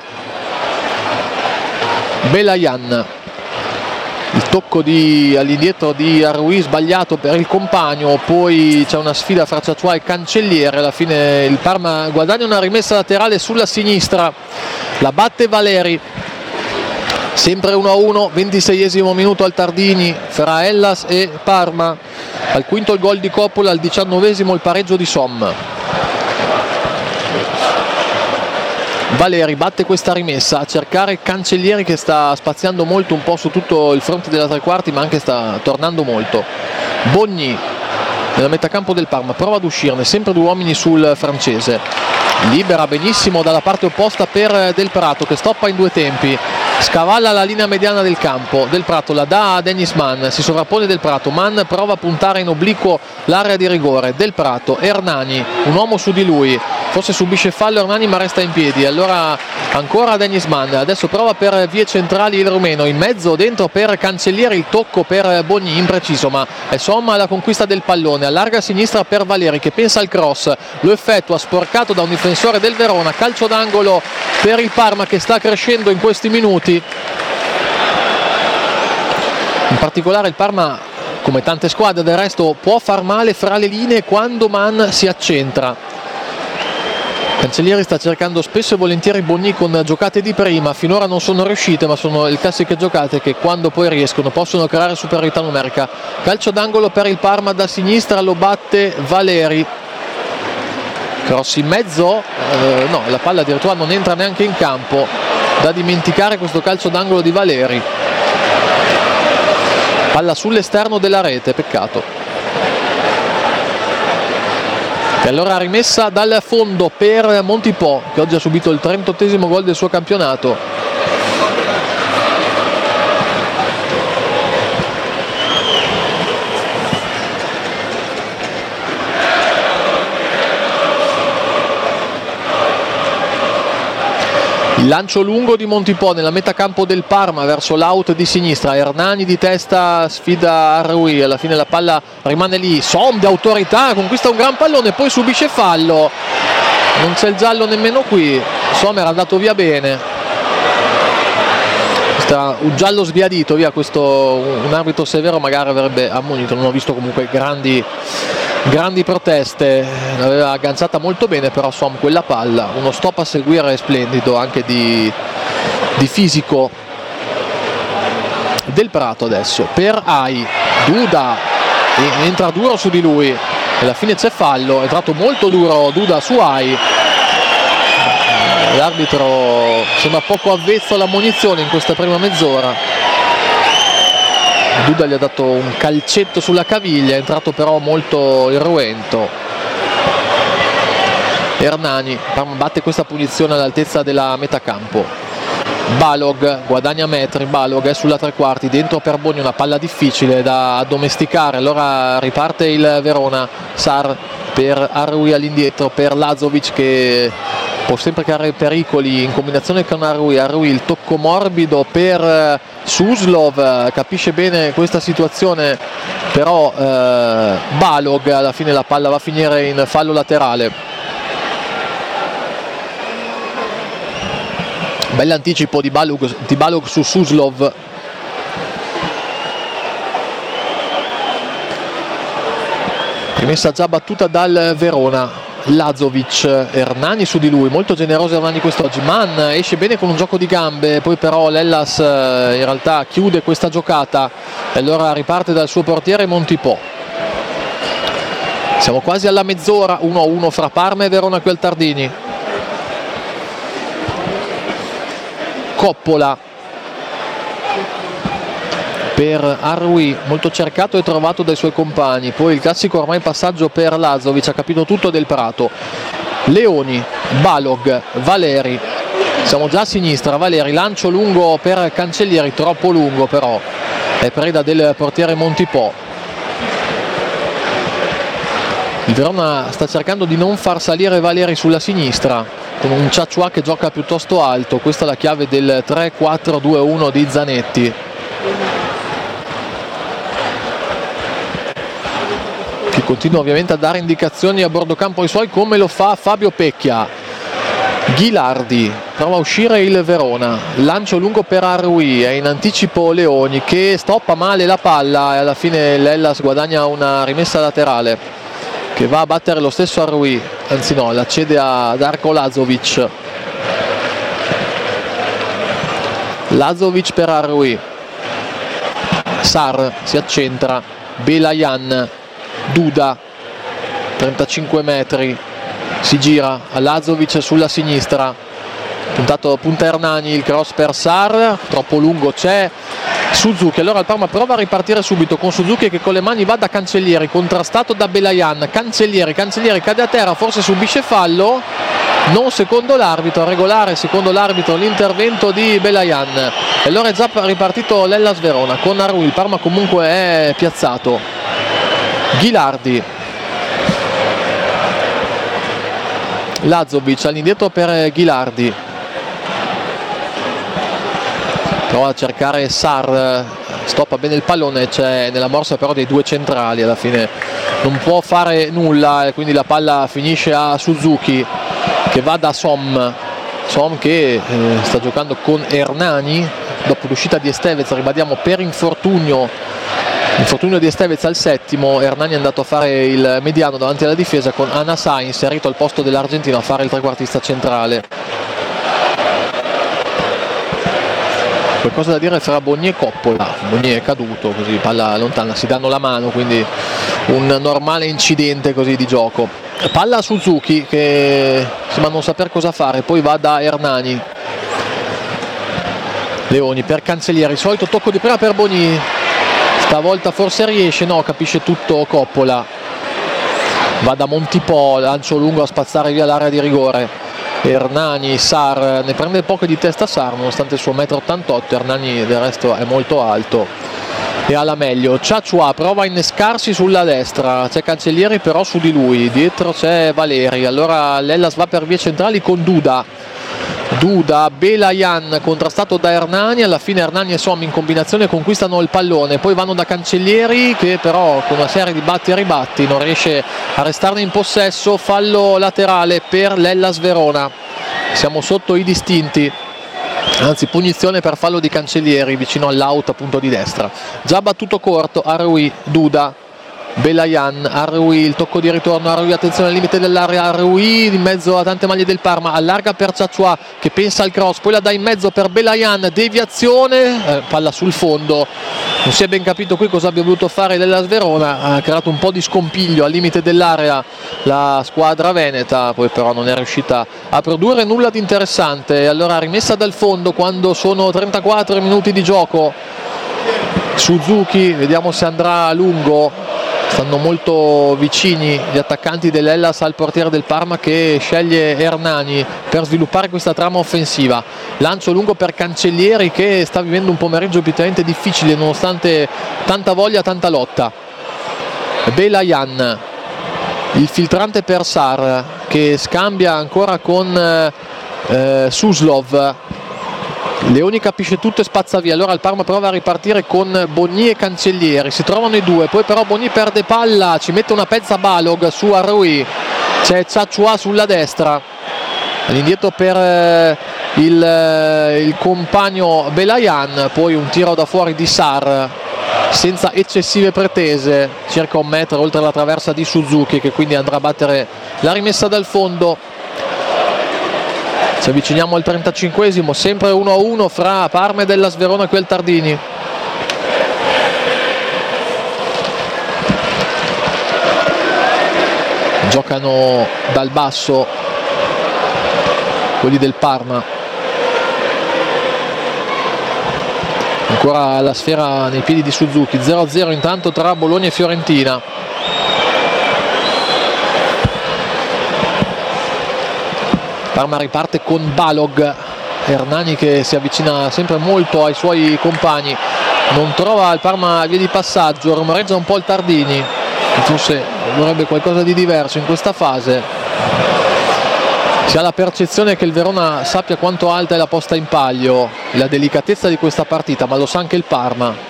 Belayan, il tocco di, all'indietro di Arrui sbagliato per il compagno, poi c'è una sfida fra Ciacciua e Cancelliere, alla fine il Parma guadagna una rimessa laterale sulla sinistra, la batte Valeri, sempre uno a uno, ventiseiesimo minuto al Tardini fra Hellas e Parma, al quinto il gol di Coppola, al diciannovesimo il pareggio di Som. Valeri batte questa rimessa a cercare Cancellieri che sta spaziando molto un po' su tutto il fronte della tre quarti, ma anche sta tornando molto. Bogni nella metacampo del Parma prova ad uscirne, sempre due uomini sul francese, libera benissimo dalla parte opposta per Del Prato che stoppa in due tempi. scavalla la linea mediana del campo. Del Prato la dà a Dennis Mann, si sovrappone Del Prato, Mann prova a puntare in obliquo l'area di rigore. Del Prato, Hernani, un uomo su di lui, forse subisce fallo Hernani ma resta in piedi, allora ancora Dennis Mann, adesso prova per vie centrali il rumeno, in mezzo dentro per Cancellieri, il tocco per Bogni impreciso, ma è somma la conquista del pallone, allarga a sinistra per Valeri che pensa al cross, lo effettua sporcato da un difensore del Verona, calcio d'angolo per il Parma che sta crescendo in questi minuti. In particolare il Parma, come tante squadre del resto, può far male fra le linee quando Mann si accentra. Cancellieri sta cercando spesso e volentieri Bogni con giocate di prima, finora non sono riuscite, ma sono le classiche giocate che quando poi riescono possono creare superiorità numerica. Calcio d'angolo per il Parma da sinistra, lo batte Valeri, cross in mezzo, eh, no, la palla addirittura non entra neanche in campo, da dimenticare questo calcio d'angolo di Valeri, palla sull'esterno della rete, peccato. E allora rimessa dal fondo per Montipò che oggi ha subito il trentottesimo gol del suo campionato. Il lancio lungo di Montipò nella metà campo del Parma verso l'out di sinistra, Hernani di testa sfida Arrui, alla fine la palla rimane lì, Som di autorità conquista un gran pallone, poi subisce fallo, non c'è il giallo nemmeno qui, Som era andato via bene, questo un giallo sbiadito via, questo un arbitro severo magari avrebbe ammonito, non ho visto comunque grandi grandi proteste, l'aveva agganciata molto bene però Som quella palla, uno stop a seguire splendido anche di, di fisico del Prato. Adesso per Ai, Duda e entra duro su di lui e alla fine c'è fallo, è entrato molto duro Duda su Ai, l'arbitro sembra poco avvezzo alla munizione in questa prima mezz'ora. Duda gli ha dato un calcetto sulla caviglia, è entrato però molto irruento. Hernani batte questa punizione all'altezza della metà campo. Balog guadagna metri, Balog è sulla tre quarti, dentro per Bogni, una palla difficile da addomesticare, allora riparte il Verona, Sar per Arrui all'indietro, per Lazovic che può sempre creare pericoli in combinazione con Arrui, Arrui il tocco morbido per Suslov, capisce bene questa situazione però eh, Balog, alla fine la palla va a finire in fallo laterale. Bell'anticipo di Balog, di Balog su Suslov. Rimessa già battuta dal Verona. Lazovic, Hernani su di lui, molto generoso Hernani quest'oggi, Mann esce bene con un gioco di gambe, poi però l'Hellas in realtà chiude questa giocata e allora riparte dal suo portiere Montipò. Siamo quasi alla mezz'ora, uno a uno fra Parma e Verona qui al Tardini. Coppola per Arrui, molto cercato e trovato dai suoi compagni, poi il classico ormai passaggio per Lazovic, ha capito tutto del Prato. Leoni, Balog, Valeri, siamo già a sinistra, Valeri, lancio lungo per Cancellieri, troppo lungo però, è preda del portiere Montipò. Il Verona sta cercando di non far salire Valeri sulla sinistra, con un Ciacciua che gioca piuttosto alto, questa è la chiave del tre quattro due uno di Zanetti. Che continua ovviamente a dare indicazioni a bordo campo ai suoi, come lo fa Fabio Pecchia. Ghilardi prova a uscire il Verona, lancio lungo per Arrui, è in anticipo Leoni che stoppa male la palla e alla fine l'Hellas guadagna una rimessa laterale che va a battere lo stesso Arrui, anzi no, la cede a Darko Lazovic. Lazovic per Arrui, Sar si accentra, Belayan, Duda trentacinque metri, si gira a Lazovic sulla sinistra, puntato punta Hernani, il cross per Sar, troppo lungo, c'è Suzuki, allora il Parma prova a ripartire subito con Suzuki che con le mani va da Cancellieri, contrastato da Belayan, Cancellieri, Cancellieri cade a terra, forse subisce fallo, non secondo l'arbitro, regolare secondo l'arbitro l'intervento di Belayan. E allora è già ripartito l'Hellas Verona con Arui, il Parma comunque è piazzato. Ghilardi, Lazovic all'indietro per Ghilardi, prova a cercare Sar, stoppa bene il pallone, c'è nella morsa però dei due centrali, alla fine non può fare nulla e quindi la palla finisce a Suzuki che va da Som, Som che eh, sta giocando con Hernani dopo l'uscita di Estevez, ribadiamo per infortunio, infortunio di Estevez al settimo. Hernani è andato a fare il mediano davanti alla difesa con Anasà inserito al posto dell'argentino a fare il trequartista centrale. Qualcosa da dire fra Bogni e Coppola. Bogni è caduto, così palla lontana, si danno la mano, quindi un normale incidente così di gioco. Palla a Suzuki che sembra non saper cosa fare, poi va da Hernani. Leoni per Cancellieri, solito tocco di prima per Bogni, stavolta forse riesce, no, capisce tutto Coppola. Va da Montipò, lancio lungo a spazzare via l'area di rigore. Hernani, Sar, ne prende poco di testa Sar nonostante il suo metro ottantotto, Hernani del resto è molto alto e alla meglio. Ciacciua prova a innescarsi sulla destra, c'è Cancellieri però su di lui, dietro c'è Valeri, allora l'Hellas va per vie centrali con Duda. Duda, Belayan contrastato da Hernani, alla fine Hernani e Som in combinazione conquistano il pallone, poi vanno da Cancellieri che però con una serie di batti e ribatti non riesce a restarne in possesso. Fallo laterale per l'Hellas Verona, siamo sotto i distinti, anzi punizione per fallo di Cancellieri vicino all'out appunto di destra. Già battuto corto Arui, Duda, Belayan, Arui, il tocco di ritorno, Arui attenzione al limite dell'area, Arui in mezzo a tante maglie del Parma, allarga per Ciacciua che pensa al cross, poi la dà in mezzo per Belayan, deviazione, eh, palla sul fondo, non si è ben capito qui cosa abbia voluto fare l'Hellas Verona, ha creato un po' di scompiglio al limite dell'area la squadra veneta, poi però non è riuscita a produrre nulla di interessante. Allora rimessa dal fondo quando sono trentaquattro minuti di gioco. Suzuki, vediamo se andrà a lungo. Stanno molto vicini gli attaccanti dell'Hellas al portiere del Parma che sceglie Hernani per sviluppare questa trama offensiva. Lancio lungo per Cancellieri che sta vivendo un pomeriggio obiettivamente difficile nonostante tanta voglia, tanta lotta. Belayan, il filtrante per Sar che scambia ancora con eh, Suslov. Leoni capisce tutto e spazza via, allora il Parma prova a ripartire con Bogni e Cancellieri, si trovano i due, poi però Bogni perde palla, ci mette una pezza Balog su Arui, c'è Ciacciua sulla destra, all'indietro per eh, il, eh, il compagno Belayan, poi un tiro da fuori di Sar senza eccessive pretese, circa un metro oltre la traversa di Suzuki che quindi andrà a battere la rimessa dal fondo. Ci avviciniamo al trentacinquesimo, sempre uno a uno fra Parma e Hellas Verona qui al Tardini. Giocano dal basso quelli del Parma. Ancora la sfera nei piedi di Suzuki, zero a zero intanto tra Bologna e Fiorentina. Parma riparte con Balog, Hernani che si avvicina sempre molto ai suoi compagni, non trova il Parma via di passaggio, rumoreggia un po' il Tardini, forse vorrebbe qualcosa di diverso in questa fase. Si ha la percezione che il Verona sappia quanto alta è la posta in palio, la delicatezza di questa partita, ma lo sa anche il Parma.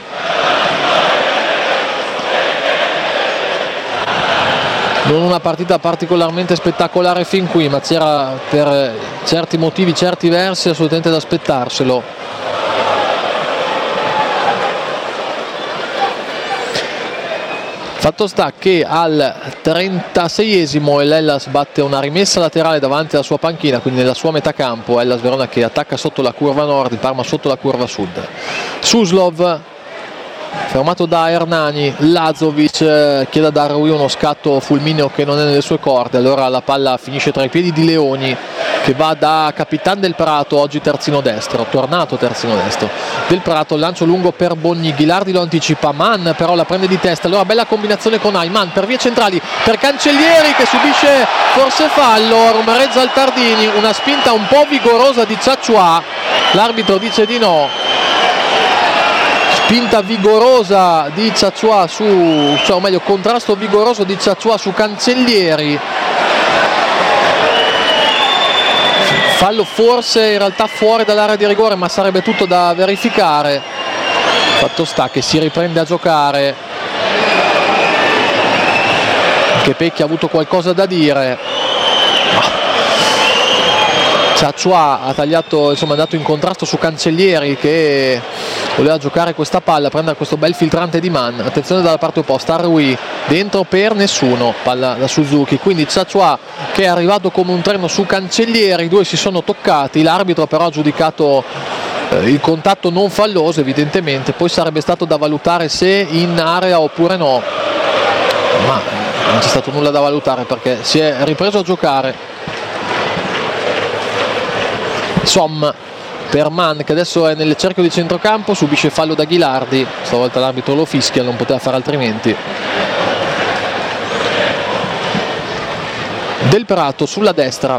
Non una partita particolarmente spettacolare fin qui, ma c'era per certi motivi, certi versi assolutamente da aspettarselo. Fatto sta che al trentaseiesimo l'Hellas batte una rimessa laterale davanti alla sua panchina, quindi nella sua metà campo. Hellas Verona che attacca sotto la curva nord, il Parma sotto la curva sud. Suslov fermato da Hernani. Lazovic eh, chiede ad Arrui uno scatto fulmineo che non è nelle sue corde, allora la palla finisce tra i piedi di Leoni, che va da Capitan del Prato, oggi terzino destro, tornato terzino destro. Del Prato, lancio lungo per Bogni, Ghilardi lo anticipa, Mann però la prende di testa, allora bella combinazione con Ai, Mann per vie centrali, per Cancellieri che subisce forse fallo, rumoreggia al Tardini, una spinta un po' vigorosa di Ciacciua, l'arbitro dice di no. Spinta vigorosa di Ciacciua su, cioè o meglio contrasto vigoroso di Ciacciua su Cancellieri. Fallo forse in realtà fuori dall'area di rigore, ma sarebbe tutto da verificare. Fatto sta che si riprende a giocare. Anche Pecchi ha avuto qualcosa da dire. Ciacciua ha tagliato, insomma è andato in contrasto su Cancellieri che voleva giocare questa palla, prendere questo bel filtrante di Mann. Attenzione dalla parte opposta, Arrui dentro per nessuno, palla da Suzuki, quindi Ciacciua che è arrivato come un treno su Cancellieri, i due si sono toccati, l'arbitro però ha giudicato eh, il contatto non falloso evidentemente, poi sarebbe stato da valutare se in area oppure no, ma non c'è stato nulla da valutare perché si è ripreso a giocare. Som per Mann che adesso è nel cerchio di centrocampo, subisce fallo da Ghilardi, stavolta l'arbitro lo fischia, non poteva fare altrimenti. Del Prato sulla destra,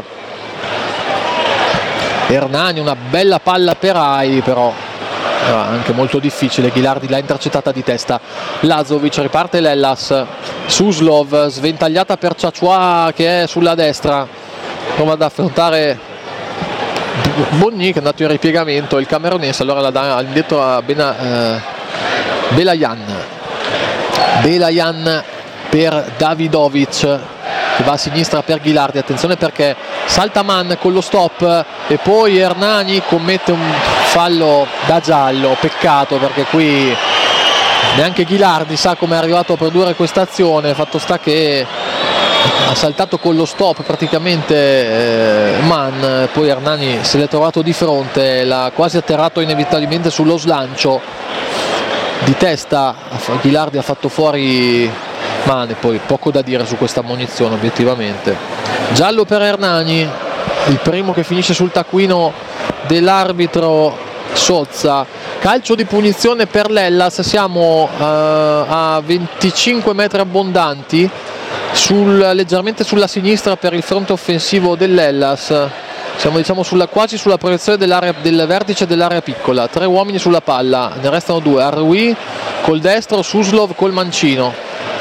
Hernani, una bella palla per Ai, però era anche molto difficile, Ghilardi l'ha intercettata di testa. Lazovic, riparte l'Hellas, Suslov sventagliata per Ciacciua che è sulla destra, prova ad affrontare Bogni che è andato in ripiegamento, il camerunese allora la dà indietro a Bena, eh, Belayan Belayan per Davidovic che va a sinistra per Ghilardi. Attenzione perché salta Mann con lo stop e poi Hernani commette un fallo da giallo, peccato perché qui neanche Ghilardi sa come è arrivato a produrre questa azione. Fatto sta che ha saltato con lo stop praticamente eh, Mann, poi Hernani se l'è trovato di fronte, l'ha quasi atterrato inevitabilmente sullo slancio di testa. Ghilardi ha fatto fuori Mann e poi poco da dire su questa ammonizione obiettivamente. Giallo per Hernani, il primo che finisce sul taccuino dell'arbitro Sozza. Calcio di punizione per l'Hellas, siamo uh, a venticinque metri abbondanti, sul, leggermente sulla sinistra per il fronte offensivo dell'Hellas. Siamo diciamo sulla, quasi sulla proiezione dell'area, del vertice dell'area piccola. Tre uomini sulla palla, ne restano due, Arrui col destro, Suslov col mancino.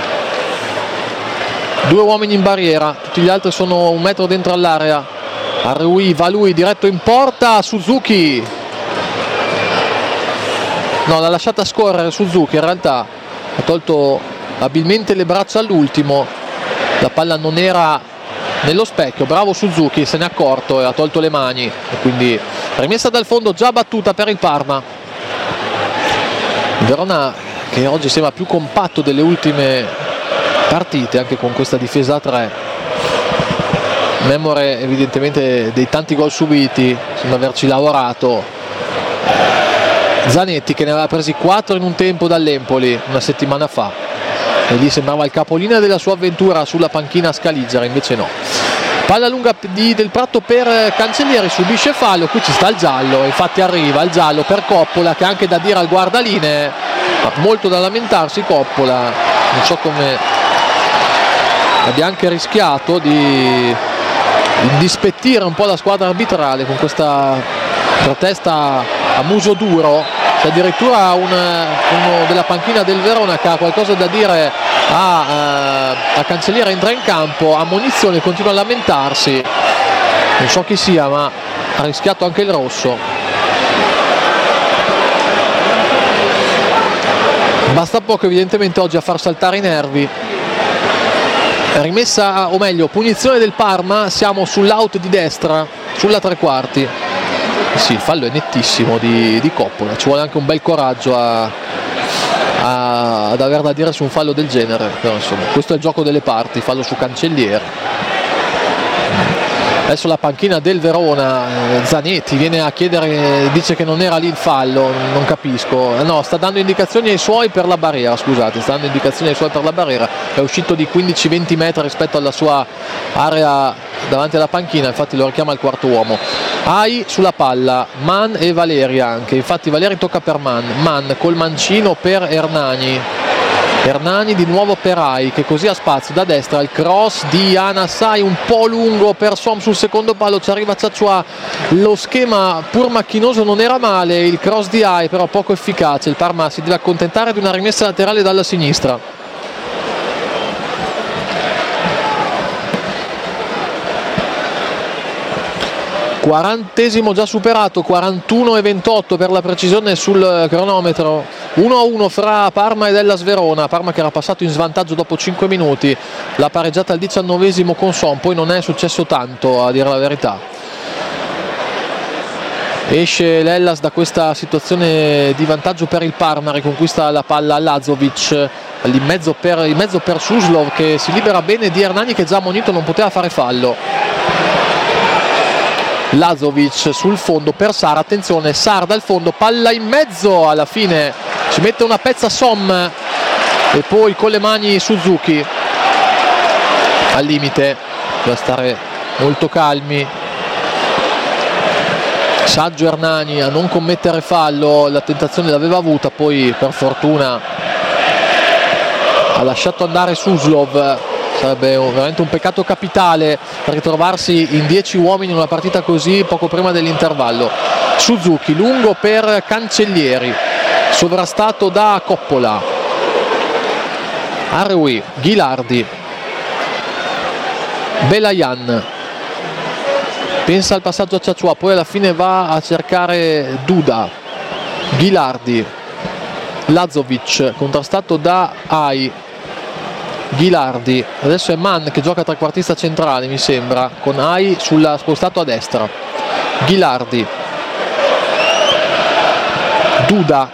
Due uomini in barriera, tutti gli altri sono un metro dentro all'area. Arrui va lui diretto in porta, Suzuki no, l'ha lasciata scorrere Suzuki, in realtà ha tolto abilmente le braccia all'ultimo, la palla non era nello specchio, bravo Suzuki, se ne è accorto e ha tolto le mani e quindi rimessa dal fondo già battuta per il Parma. Il Verona che oggi sembra più compatto delle ultime partite, anche con questa difesa a tre, memore evidentemente dei tanti gol subiti, sembra averci lavorato. Zanetti che ne aveva presi quattro in un tempo dall'Empoli una settimana fa e lì sembrava il capolinea della sua avventura sulla panchina scaligera, invece no. Palla lunga di Del Prato per Cancellieri, subisce fallo, qui ci sta il giallo, infatti arriva il giallo per Coppola che ha anche da dire al guardaline, ha molto da lamentarsi Coppola, non so come abbia anche rischiato di indispettire un po' la squadra arbitrale con questa protesta a muso duro. C'è addirittura un, uno della panchina del Verona che ha qualcosa da dire a, a Cancellieri, entra in campo, ammonizione, continua a lamentarsi, non so chi sia ma ha rischiato anche il rosso. Basta poco evidentemente oggi a far saltare i nervi. Rimessa, o meglio punizione del Parma, siamo sull'out di destra, sulla tre quarti. Sì, il fallo è nettissimo di, di Coppola, ci vuole anche un bel coraggio a, a, ad aver da dire su un fallo del genere, però insomma questo è il gioco delle parti, fallo su Cancellieri. Adesso la panchina del Verona, Zanetti viene a chiedere, dice che non era lì il fallo, non capisco, no, sta dando indicazioni ai suoi per la barriera, scusate, sta dando indicazioni ai suoi per la barriera, è uscito di quindici venti metri rispetto alla sua area davanti alla panchina, infatti lo richiama il quarto uomo. Ai sulla palla, Man e Valeri anche, infatti Valeri tocca per Man, Man col mancino per Hernani. Hernani di nuovo per Ai, che così ha spazio da destra, il cross di Anasai un po' lungo per Som sul secondo palo, ci arriva Ciacciua, lo schema pur macchinoso non era male, il cross di Ai però poco efficace, il Parma si deve accontentare di una rimessa laterale dalla sinistra. quarantesimo già superato, quarantuno e ventotto per la precisione sul cronometro, uno a uno fra Parma ed Hellas Verona. Parma che era passato in svantaggio dopo cinque minuti, l'ha pareggiata al diciannovesimo con Son, poi non è successo tanto a dire la verità. Esce l'Hellas da questa situazione di vantaggio per il Parma, riconquista la palla Lazovic in mezzo per, in mezzo per Suslov che si libera bene di Hernani che già ammonito non poteva fare fallo. Lazovic sul fondo per Sar, attenzione, Sar dal fondo, palla in mezzo, alla fine ci mette una pezza Som e poi con le mani Suzuki al limite, da stare molto calmi, saggio Hernani a non commettere fallo, la tentazione l'aveva avuta, poi per fortuna ha lasciato andare Suslov. Sarebbe veramente un peccato capitale ritrovarsi in dieci uomini in una partita così poco prima dell'intervallo. Suzuki lungo per Cancellieri, sovrastato da Coppola. Arui, Ghilardi, Belayan pensa al passaggio a Ciacciua, poi alla fine va a cercare Duda. Ghilardi, Lazovic contrastato da Ai. Ghilardi, adesso è Man che gioca trequartista centrale mi sembra, con Ai sulla, spostato a destra. Ghilardi, Duda,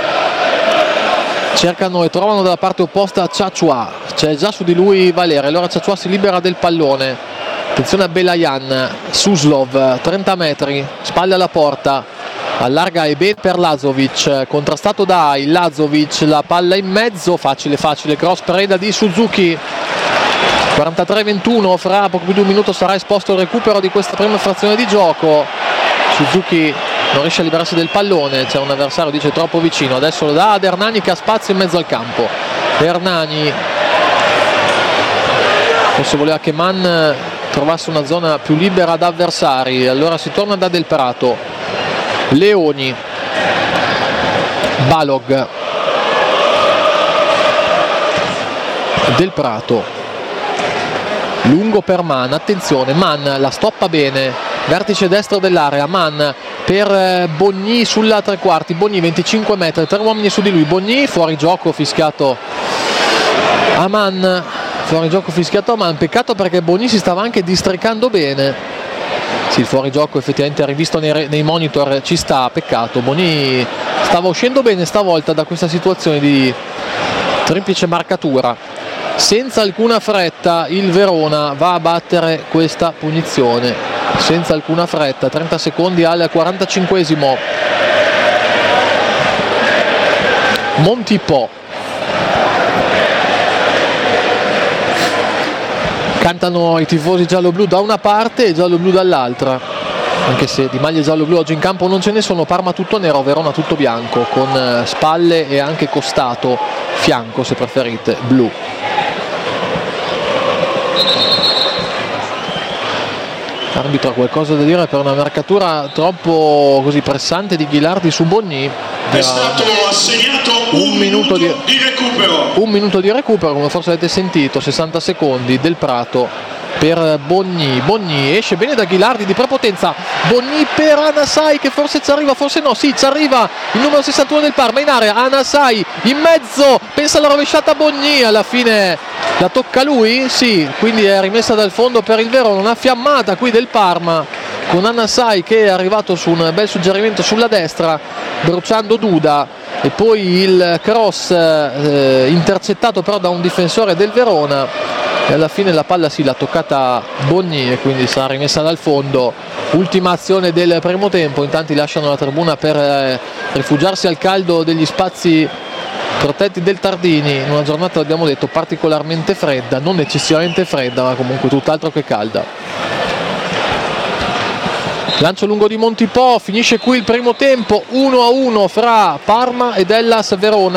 cercano e trovano dalla parte opposta Ciacciua, c'è già su di lui Valeri, allora Ciacciua si libera del pallone, attenzione a Belayan, Suslov, trenta metri, spalle alla porta, allarga e bene per Lazovic, contrastato da Ai, Lazovic, la palla in mezzo, facile facile, cross preda di Suzuki. Quarantatré ventuno, fra poco più di un minuto sarà esposto il recupero di questa prima frazione di gioco. Suzuki non riesce a liberarsi del pallone, c'è un avversario, dice troppo vicino, adesso lo dà ad Hernani che ha spazio in mezzo al campo. Hernani forse voleva che Man trovasse una zona più libera ad avversari, allora si torna da Del Prato. Leoni, Balog, Del Prato, lungo per Man, attenzione, Man la stoppa bene, vertice destro dell'area, Man per Bogni sulla tre quarti, Bogni venticinque metri, tre uomini su di lui, Bogni fuori gioco fischiato a Man, fuori gioco fischiato a Man, peccato perché Bogni si stava anche districando bene. Sì, il fuorigioco effettivamente rivisto nei, nei monitor ci sta, peccato, Boni stava uscendo bene stavolta da questa situazione di triplice marcatura. Senza alcuna fretta il Verona va a battere questa punizione, senza alcuna fretta, trenta secondi al quarantacinquesimo. Montipò, cantano i tifosi giallo-blu da una parte e giallo-blu dall'altra, anche se di maglie giallo-blu oggi in campo non ce ne sono. Parma tutto nero, Verona tutto bianco, con spalle e anche costato, fianco se preferite, blu. Arbitro ha qualcosa da dire per una marcatura troppo così pressante di Ghilardi su Bogni. È stato assegnato un, un minuto, minuto di, di recupero. Un minuto di recupero, come forse avete sentito, sessanta secondi Del Prato per Bogni. Bogni esce bene da Ghilardi di prepotenza. Bogni per Anasai che forse ci arriva, forse no. Sì, ci arriva il numero sessantuno del Parma in area. Anasai in mezzo, pensa alla rovesciata Bogni, alla fine la tocca lui? Sì, quindi è rimessa dal fondo per il Verona. Una fiammata qui del Parma con Anasai che è arrivato su un bel suggerimento sulla destra, bruciando Duda, e poi il cross eh, intercettato però da un difensore del Verona. e alla fine la palla sì l'ha toccata Bogni e quindi sarà rimessa dal fondo. Ultima azione del primo tempo, in tanti lasciano la tribuna per eh, rifugiarsi al caldo degli spazi protetti del Tardini, in una giornata, abbiamo detto, particolarmente fredda, non eccessivamente fredda ma comunque tutt'altro che calda. Lancio lungo di Montipò, finisce qui il primo tempo, uno a uno fra Parma ed Hellas Verona.